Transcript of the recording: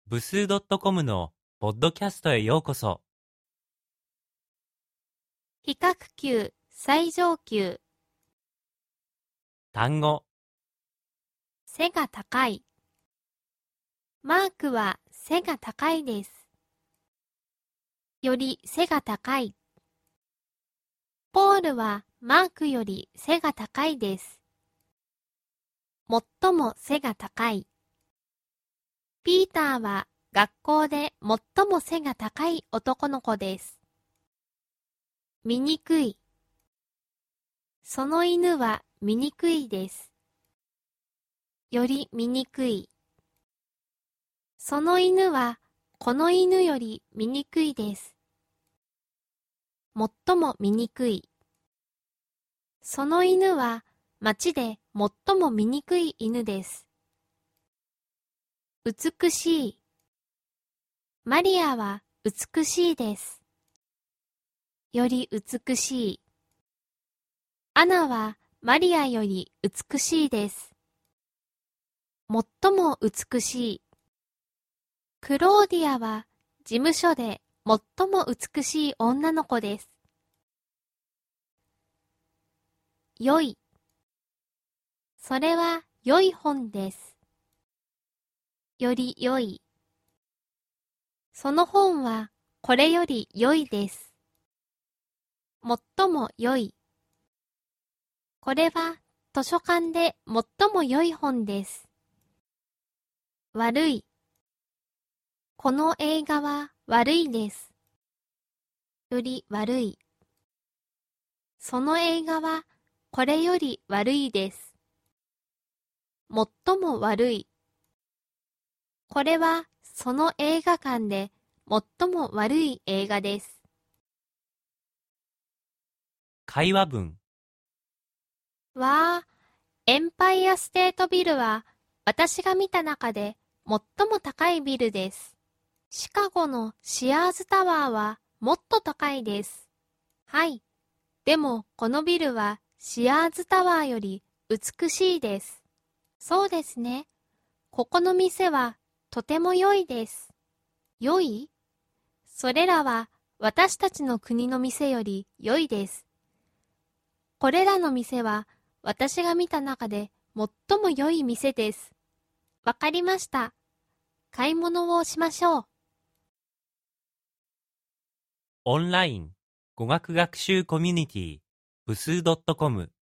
部数 .com のポッドキャストへようこそ。 比較級、最上級。 単語、 背が高い。マークは背が高いです。より背が高い。ポールはマークより背が高いです。最も背が高い。ピーターは学校で最も背が高い男の子です。醜い。その犬は醜いです。より醜い。その犬はこの犬より醜いです。最も醜い。その犬は町で最も醜い犬です。美しい。マリアは美しいです。より美しい。アナはマリアより美しいです。最も美しい。クローディアは事務所で最も美しい女の子です。良い。それは良い本です。より良い。その本はこれより良いです。最も良い。これは図書館で最も良い本です。悪い。この映画は悪いです。より悪い。その映画はこれより悪いです。最も悪い。これはその映画館で最も悪い映画です。 会話文、 わあ、エンパイアステートビルは私が見た中で最も高いビルです。シカゴのシアーズタワーはもっと高いです。はい。でもこのビルはシアーズタワーより美しいです。そうですね。ここの店はとても良いです。良い？それらは私たちの国の店より良いです。これらの店は私が見た中で最も良い店です。わかりました。買い物をしましょう。 オンライン、語学学習コミュニティ、部数 .com